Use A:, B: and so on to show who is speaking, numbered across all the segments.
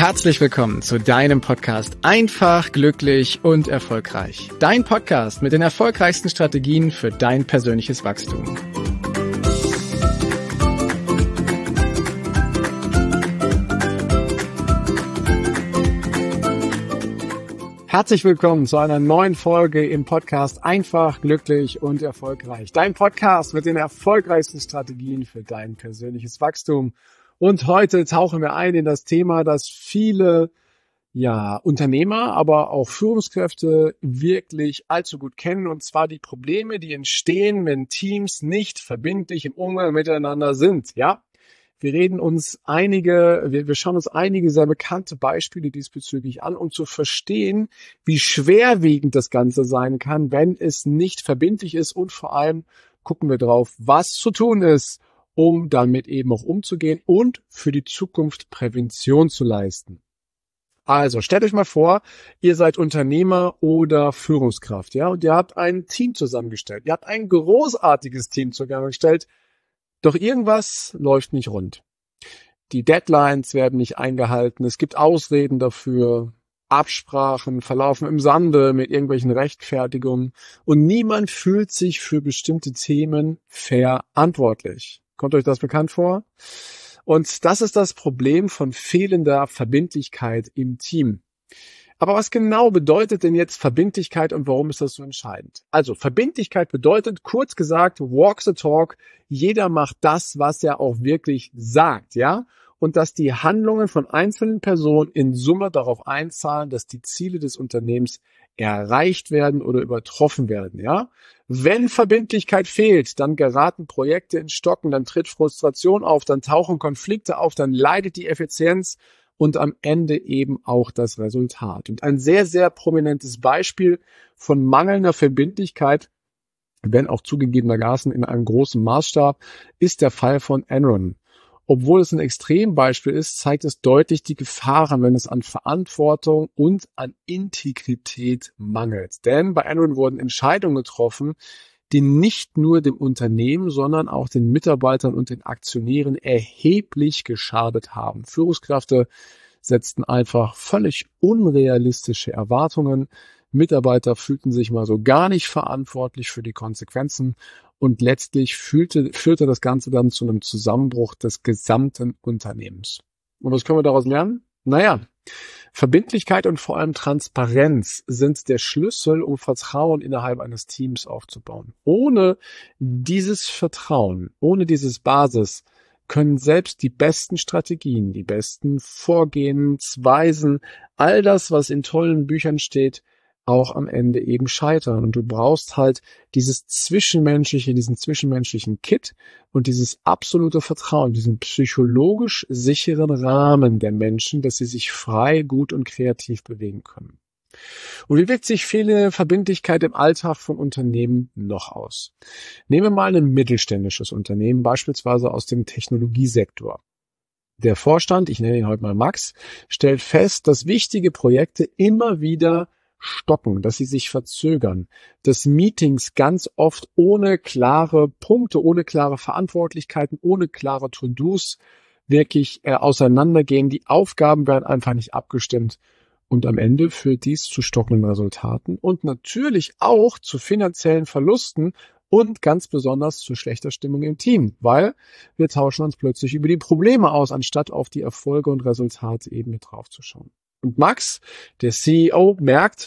A: Herzlich willkommen zu deinem Podcast Einfach, glücklich und erfolgreich. Dein Podcast mit den erfolgreichsten Strategien für dein persönliches Wachstum. Herzlich willkommen zu einer neuen Folge im Podcast Einfach, glücklich und erfolgreich. Dein Podcast mit den erfolgreichsten Strategien für dein persönliches Wachstum. Und heute tauchen wir ein in das Thema, das viele Unternehmer, aber auch Führungskräfte wirklich allzu gut kennen, und zwar die Probleme, die entstehen, wenn Teams nicht verbindlich im Umgang miteinander sind. Ja, wir schauen uns einige sehr bekannte Beispiele diesbezüglich an, um zu verstehen, wie schwerwiegend das Ganze sein kann, wenn es nicht verbindlich ist, und vor allem gucken wir drauf, was zu tun ist, um damit eben auch umzugehen und für die Zukunft Prävention zu leisten. Also stellt euch mal vor, ihr seid Unternehmer oder Führungskraft, ja, und ihr habt ein Team zusammengestellt. Ihr habt ein großartiges Team zusammengestellt, doch irgendwas läuft nicht rund. Die Deadlines werden nicht eingehalten, es gibt Ausreden dafür, Absprachen verlaufen im Sande mit irgendwelchen Rechtfertigungen und niemand fühlt sich für bestimmte Themen verantwortlich. Kommt euch das bekannt vor? Und das ist das Problem von fehlender Verbindlichkeit im Team. Aber was genau bedeutet denn jetzt Verbindlichkeit und warum ist das so entscheidend? Also Verbindlichkeit bedeutet, kurz gesagt, walk the talk. Jeder macht das, was er auch wirklich sagt, ja? Und dass die Handlungen von einzelnen Personen in Summe darauf einzahlen, dass die Ziele des Unternehmens erreicht werden oder übertroffen werden, ja? Wenn Verbindlichkeit fehlt, dann geraten Projekte ins Stocken, dann tritt Frustration auf, dann tauchen Konflikte auf, dann leidet die Effizienz und am Ende eben auch das Resultat. Und ein sehr, sehr prominentes Beispiel von mangelnder Verbindlichkeit, wenn auch zugegebenermaßen in einem großen Maßstab, ist der Fall von Enron. Obwohl es ein Extrembeispiel ist, zeigt es deutlich die Gefahren, wenn es an Verantwortung und an Integrität mangelt. Denn bei Enron wurden Entscheidungen getroffen, die nicht nur dem Unternehmen, sondern auch den Mitarbeitern und den Aktionären erheblich geschadet haben. Führungskräfte setzten einfach völlig unrealistische Erwartungen. Mitarbeiter fühlten sich mal so gar nicht verantwortlich für die Konsequenzen und letztlich führte das Ganze dann zu einem Zusammenbruch des gesamten Unternehmens. Und was können wir daraus lernen? Verbindlichkeit und vor allem Transparenz sind der Schlüssel, um Vertrauen innerhalb eines Teams aufzubauen. Ohne dieses Vertrauen, ohne dieses Basis, können selbst die besten Strategien, die besten Vorgehensweisen, all das, was in tollen Büchern steht, auch am Ende eben scheitern. Und du brauchst halt diesen zwischenmenschlichen Kit und dieses absolute Vertrauen, diesen psychologisch sicheren Rahmen der Menschen, dass sie sich frei, gut und kreativ bewegen können. Und wie wirkt sich fehlende Verbindlichkeit im Alltag von Unternehmen noch aus? Nehmen wir mal ein mittelständisches Unternehmen, beispielsweise aus dem Technologiesektor. Der Vorstand, ich nenne ihn heute mal Max, stellt fest, dass wichtige Projekte immer wieder stocken, dass sie sich verzögern, dass Meetings ganz oft ohne klare Punkte, ohne klare Verantwortlichkeiten, ohne klare To-Dos wirklich auseinandergehen. Die Aufgaben werden einfach nicht abgestimmt und am Ende führt dies zu stockenden Resultaten und natürlich auch zu finanziellen Verlusten und ganz besonders zu schlechter Stimmung im Team, weil wir tauschen uns plötzlich über die Probleme aus, anstatt auf die Erfolge und Resultate eben mit drauf zu schauen. Und Max, der CEO, merkt,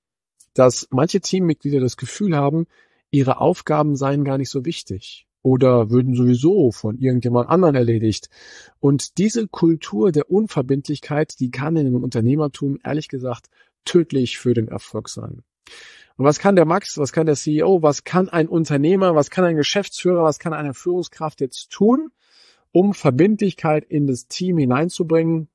A: dass manche Teammitglieder das Gefühl haben, ihre Aufgaben seien gar nicht so wichtig oder würden sowieso von irgendjemand anderen erledigt. Und diese Kultur der Unverbindlichkeit, die kann in dem Unternehmertum ehrlich gesagt tödlich für den Erfolg sein. Und was kann der Max, was kann der CEO, was kann ein Unternehmer, was kann ein Geschäftsführer, was kann eine Führungskraft jetzt tun, um Verbindlichkeit in das Team hineinzubringen?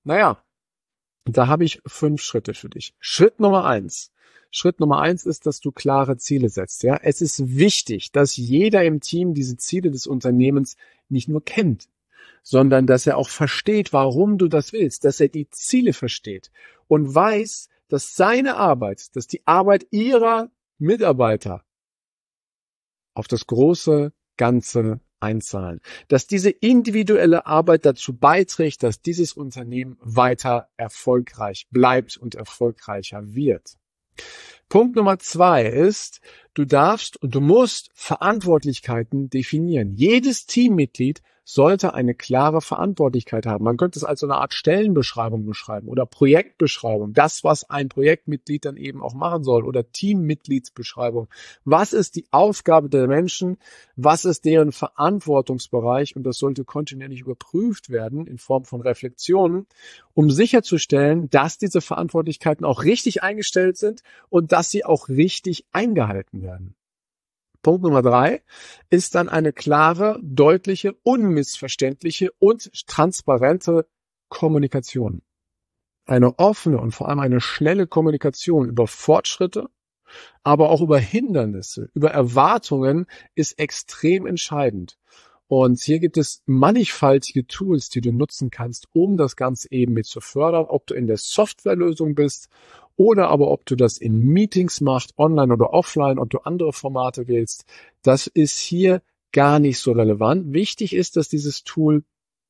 A: Da habe ich 5 Schritte für dich. Schritt Nummer 1 ist, dass du klare Ziele setzt. Ja, es ist wichtig, dass jeder im Team diese Ziele des Unternehmens nicht nur kennt, sondern dass er auch versteht, warum du das willst, dass er die Ziele versteht und weiß, dass seine Arbeit, dass die Arbeit ihrer Mitarbeiter auf das große Ganze einzahlen, dass diese individuelle Arbeit dazu beiträgt, dass dieses Unternehmen weiter erfolgreich bleibt und erfolgreicher wird. Punkt Nummer 2 ist, du darfst und du musst Verantwortlichkeiten definieren. Jedes Teammitglied sollte eine klare Verantwortlichkeit haben. Man könnte es als so eine Art Stellenbeschreibung beschreiben oder Projektbeschreibung. Das, was ein Projektmitglied dann eben auch machen soll, oder Teammitgliedsbeschreibung. Was ist die Aufgabe der Menschen? Was ist deren Verantwortungsbereich? Und das sollte kontinuierlich überprüft werden in Form von Reflexionen, um sicherzustellen, dass diese Verantwortlichkeiten auch richtig eingestellt sind und dass sie auch richtig eingehalten werden. Punkt Nummer 3 ist dann eine klare, deutliche, unmissverständliche und transparente Kommunikation. Eine offene und vor allem eine schnelle Kommunikation über Fortschritte, aber auch über Hindernisse, über Erwartungen ist extrem entscheidend. Und hier gibt es mannigfaltige Tools, die du nutzen kannst, um das Ganze eben mit zu fördern, ob du in der Softwarelösung bist oder aber ob du das in Meetings machst, online oder offline, ob du andere Formate wählst. Das ist hier gar nicht so relevant. Wichtig ist, dass dieses Tool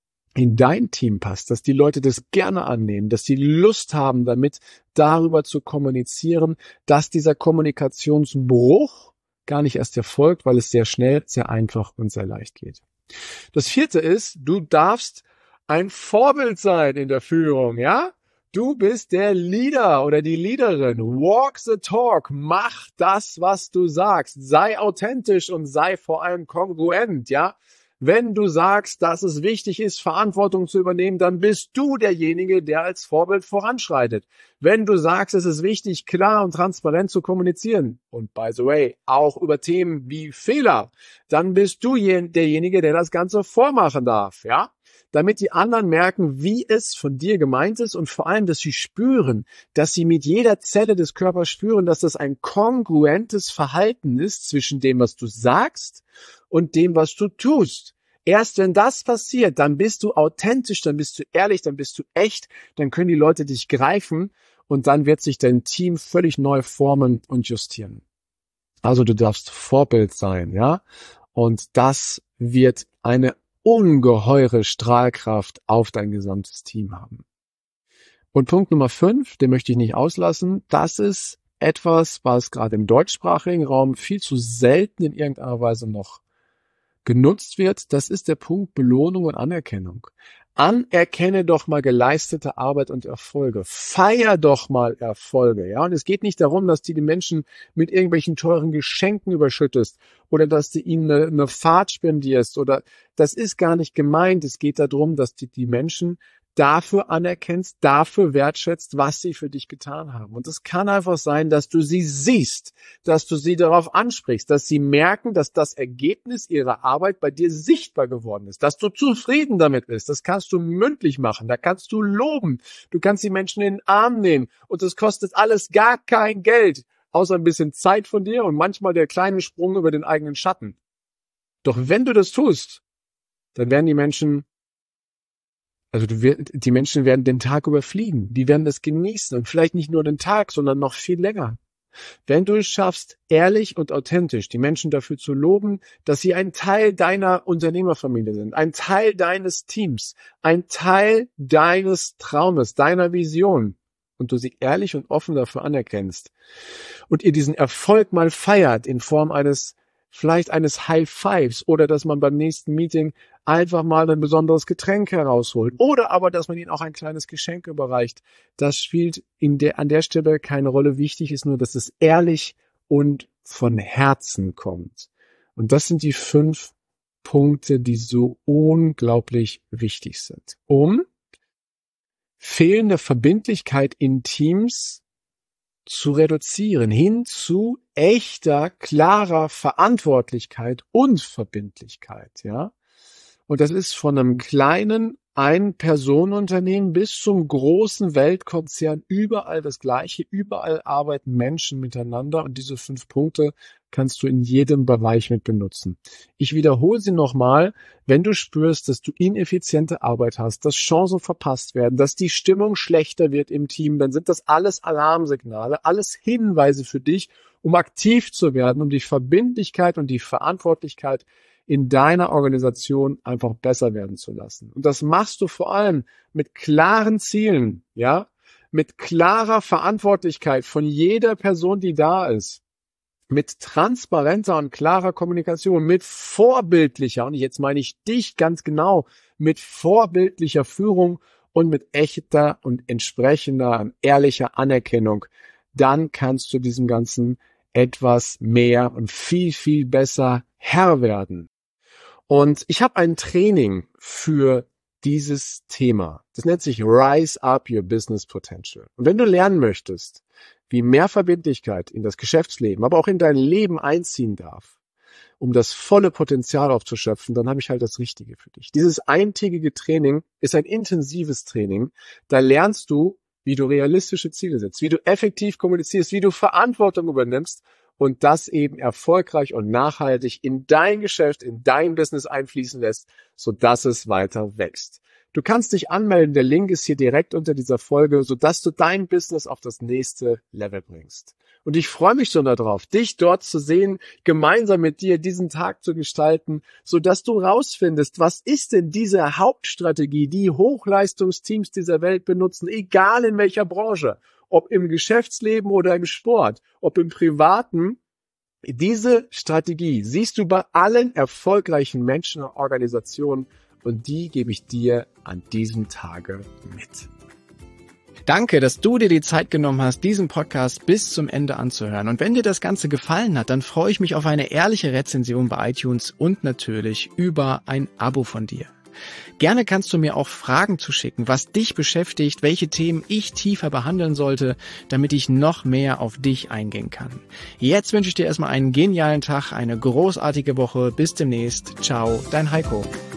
A: in dein Team passt, dass die Leute das gerne annehmen, dass sie Lust haben, damit darüber zu kommunizieren, dass dieser Kommunikationsbruch gar nicht erst erfolgt, weil es sehr schnell, sehr einfach und sehr leicht geht. Das 4. ist, du darfst ein Vorbild sein in der Führung, ja? Du bist der Leader oder die Leaderin. Walk the talk. Mach das, was du sagst. Sei authentisch und sei vor allem kongruent, ja? Wenn du sagst, dass es wichtig ist, Verantwortung zu übernehmen, dann bist du derjenige, der als Vorbild voranschreitet. Wenn du sagst, es ist wichtig, klar und transparent zu kommunizieren, und by the way, auch über Themen wie Fehler, dann bist du derjenige, der das Ganze vormachen darf, ja? Damit die anderen merken, wie es von dir gemeint ist und vor allem, dass sie spüren, dass sie mit jeder Zelle des Körpers spüren, dass das ein kongruentes Verhalten ist zwischen dem, was du sagst und dem, was du tust. Erst wenn das passiert, dann bist du authentisch, dann bist du ehrlich, dann bist du echt, dann können die Leute dich greifen und dann wird sich dein Team völlig neu formen und justieren. Also du darfst Vorbild sein, ja? Und das wird eine ungeheure Strahlkraft auf dein gesamtes Team haben. Und Punkt Nummer 5, den möchte ich nicht auslassen, das ist etwas, was gerade im deutschsprachigen Raum viel zu selten in irgendeiner Weise noch genutzt wird. Das ist der Punkt Belohnung und Anerkennung. Anerkenne doch mal geleistete Arbeit und Erfolge. Feier doch mal Erfolge, ja. Und es geht nicht darum, dass du die Menschen mit irgendwelchen teuren Geschenken überschüttest oder dass du ihnen eine Fahrt spendierst oder das ist gar nicht gemeint. Es geht darum, dass du die Menschen dafür anerkennst, dafür wertschätzt, was sie für dich getan haben. Und es kann einfach sein, dass du sie siehst, dass du sie darauf ansprichst, dass sie merken, dass das Ergebnis ihrer Arbeit bei dir sichtbar geworden ist, dass du zufrieden damit bist. Das kannst du mündlich machen, da kannst du loben, du kannst die Menschen in den Arm nehmen und das kostet alles gar kein Geld, außer ein bisschen Zeit von dir und manchmal der kleine Sprung über den eigenen Schatten. Doch wenn du das tust, dann werden die Menschen werden den Tag überfliegen. Die werden das genießen und vielleicht nicht nur den Tag, sondern noch viel länger. Wenn du es schaffst, ehrlich und authentisch die Menschen dafür zu loben, dass sie ein Teil deiner Unternehmerfamilie sind, ein Teil deines Teams, ein Teil deines Traumes, deiner Vision und du sie ehrlich und offen dafür anerkennst und ihr diesen Erfolg mal feiert in Form eines High Fives oder dass man beim nächsten Meeting einfach mal ein besonderes Getränk herausholt oder aber, dass man ihnen auch ein kleines Geschenk überreicht. Das spielt an der Stelle keine Rolle. Wichtig ist nur, dass es ehrlich und von Herzen kommt. Und das sind die 5 Punkte, die so unglaublich wichtig sind, um fehlende Verbindlichkeit in Teams zu reduzieren, hin zu echter, klarer Verantwortlichkeit und Verbindlichkeit, ja. Und das ist von einem kleinen Ein-Personen-Unternehmen bis zum großen Weltkonzern überall das Gleiche, überall arbeiten Menschen miteinander und diese 5 Punkte kannst du in jedem Bereich mit benutzen. Ich wiederhole sie nochmal, wenn du spürst, dass du ineffiziente Arbeit hast, dass Chancen verpasst werden, dass die Stimmung schlechter wird im Team, dann sind das alles Alarmsignale, alles Hinweise für dich, um aktiv zu werden, um die Verbindlichkeit und die Verantwortlichkeit in deiner Organisation einfach besser werden zu lassen. Und das machst du vor allem mit klaren Zielen, ja, mit klarer Verantwortlichkeit von jeder Person, die da ist, mit transparenter und klarer Kommunikation, mit vorbildlicher, und jetzt meine ich dich ganz genau, mit vorbildlicher Führung und mit echter und entsprechender, ehrlicher Anerkennung. Dann kannst du diesem Ganzen etwas mehr und viel, viel besser Herr werden. Und ich habe ein Training für dieses Thema. Das nennt sich Rise Up Your Business Potential. Und wenn du lernen möchtest, wie mehr Verbindlichkeit in das Geschäftsleben, aber auch in dein Leben einziehen darf, um das volle Potenzial aufzuschöpfen, dann habe ich halt das Richtige für dich. Dieses eintägige Training ist ein intensives Training. Da lernst du, wie du realistische Ziele setzt, wie du effektiv kommunizierst, wie du Verantwortung übernimmst und das eben erfolgreich und nachhaltig in dein Geschäft, in dein Business einfließen lässt, sodass es weiter wächst. Du kannst dich anmelden, der Link ist hier direkt unter dieser Folge, sodass du dein Business auf das nächste Level bringst. Und ich freue mich schon darauf, dich dort zu sehen, gemeinsam mit dir diesen Tag zu gestalten, sodass du rausfindest, was ist denn diese Hauptstrategie, die Hochleistungsteams dieser Welt benutzen, egal in welcher Branche, ob im Geschäftsleben oder im Sport, ob im Privaten. Diese Strategie siehst du bei allen erfolgreichen Menschen und Organisationen und die gebe ich dir an diesem Tage mit. Danke, dass du dir die Zeit genommen hast, diesen Podcast bis zum Ende anzuhören. Und wenn dir das Ganze gefallen hat, dann freue ich mich auf eine ehrliche Rezension bei iTunes und natürlich über ein Abo von dir. Gerne kannst du mir auch Fragen zuschicken, was dich beschäftigt, welche Themen ich tiefer behandeln sollte, damit ich noch mehr auf dich eingehen kann. Jetzt wünsche ich dir erstmal einen genialen Tag, eine großartige Woche. Bis demnächst. Ciao, dein Heiko.